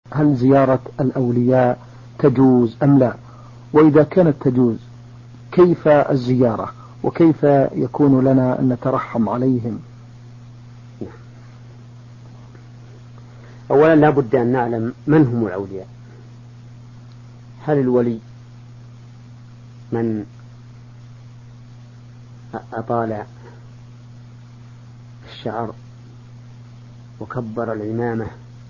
هل زيارة الأولياء تجوز أم لا؟ وإذا كانت تجوز كيف الزيارة وكيف يكون لنا أن نترحم عليهم؟ أولا لا بد أن نعلم من هم الأولياء. هل الولي من أطال الشعر وكبر العمامة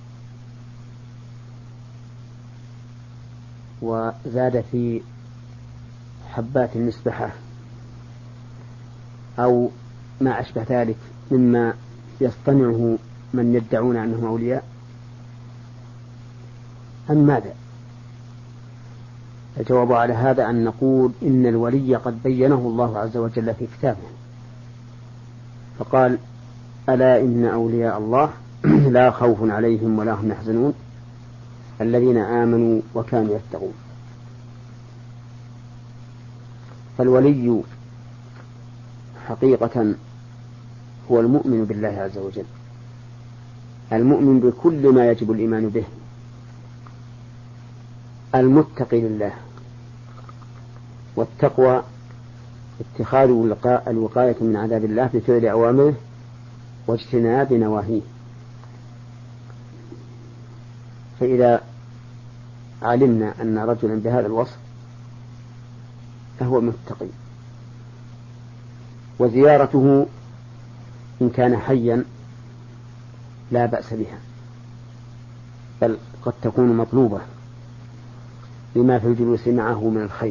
وزاد في حبات المسبحة أو ما أشبه ذلك مما يصطنعه من يدعون أنهم أولياء، أم ماذا؟ الجواب على هذا أن نقول إن الولي قد بينه الله عز وجل في كتابه، فقال: ألا إن أولياء الله لا خوف عليهم ولا هم يحزنون الذين آمنوا وكانوا يتقون. فالولي حقيقة هو المؤمن بالله عز وجل، المؤمن بكل ما يجب الإيمان به، المتقي لله. والتقوى اتخاذ الوقاية من عذاب الله بفعل أوامره واجتناب نواهيه. فإذا علمنا أن رجلا بهذا الوصف فهو متقي. وزيارته إن كان حيا لا بأس بها، بل قد تكون مطلوبة لما في الجلوس معه من الخير.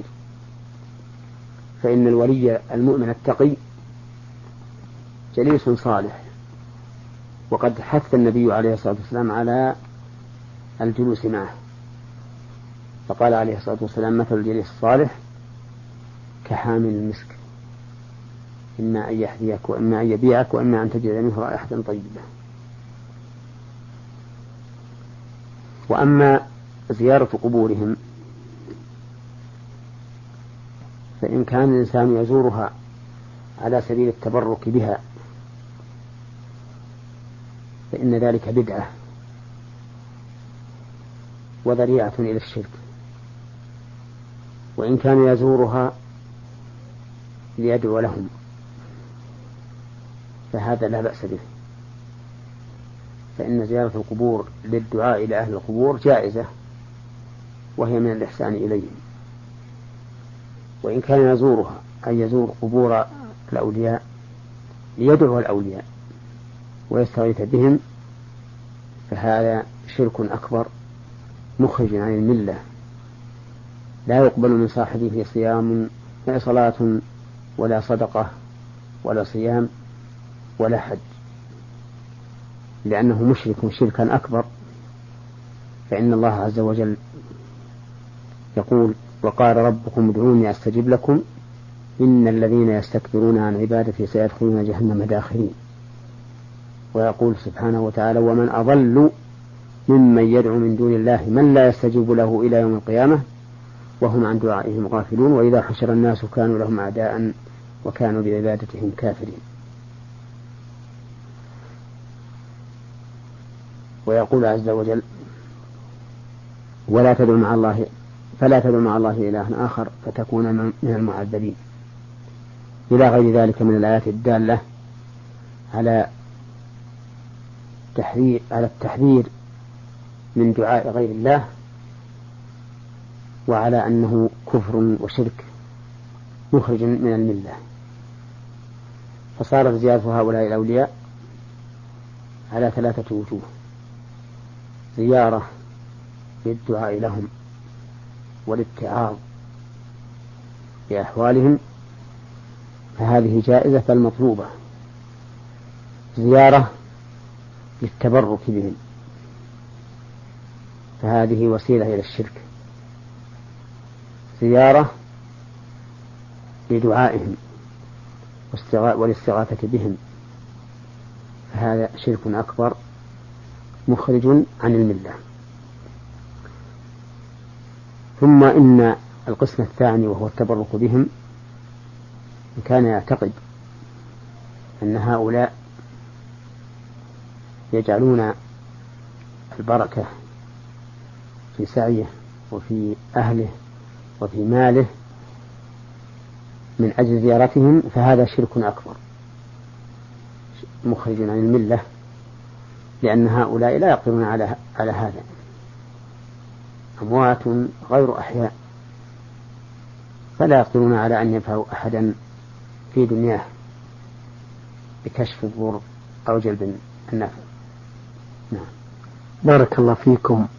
فإن الولي المؤمن التقي جليس صالح، وقد حث النبي عليه الصلاة والسلام على الجلوس معه، فقال عليه الصلاة والسلام: مثل الجليس الصالح كحامل المسك، إما أن يحذيك وإما أن يبيعك وإما أن تجد منه رائحة طيبة. وأما زيارة قبورهم فإن كان الإنسان يزورها على سبيل التبرك بها فإن ذلك بدعة وذريعة إلى الشرك. وإن كان يزورها ليدعو لهم فهذا لا بأس به، فإن زيارة القبور للدعاء إلى أهل القبور جائزة، وهي من الإحسان إليهم. وإن كان يزورها أي يزور قبور الأولياء ليدعو الأولياء ويستغيث بهم فهذا شرك أكبر مخرج عن الملة، لا يقبل من صاحبه صلاة ولا صدقة ولا صيام ولا حج، لأنه مشرك شركا أكبر. فإن الله عز وجل يقول: وقال ربكم ادعوني أستجب لكم إن الذين يستكبرون عن عبادتي سيدخلون جهنم داخرين. ويقول سبحانه وتعالى: ومن أضل ممن يدعو من دون الله من لا يستجيب له إلى يوم القيامة وهم عن دعائهم غافلون وإذا حشر الناس كانوا لهم أعداء وكانوا بعبادتهم كافرين. ويقول عز وجل: فلا تدع مع الله إلها آخر فتكون من المعذبين، إلى غير ذلك من الآيات الدالة على التحذير من دعاء غير الله، وعلى أنه كفر وشرك مخرج من الملة. فصارت زيارة هؤلاء الأولياء على 3 وجوه: زيارة للدعاء لهم والاتعاظ بأحوالهم فهذه جائزة بل مطلوبة. زيارة للتبرك بهم فهذه وسيلة إلى الشرك. زيارة لدعائهم والاستغاثة بهم فهذا شرك أكبر مخرج عن الملة. ثم إن القسم الثاني وهو التبرك بهم إن كان يعتقد أن هؤلاء يجعلون البركة في سعيه وفي أهله وفي ماله من أجل زيارتهم فهذا شرك أكبر مخرج عن الملة، لأن هؤلاء لا يقدرون على هذا، أموات غير أحياء، فلا يقدرون على أن ينفعوا أحدا في دنياه بكشف الضر أو جلب النفع. نعم. بارك الله فيكم.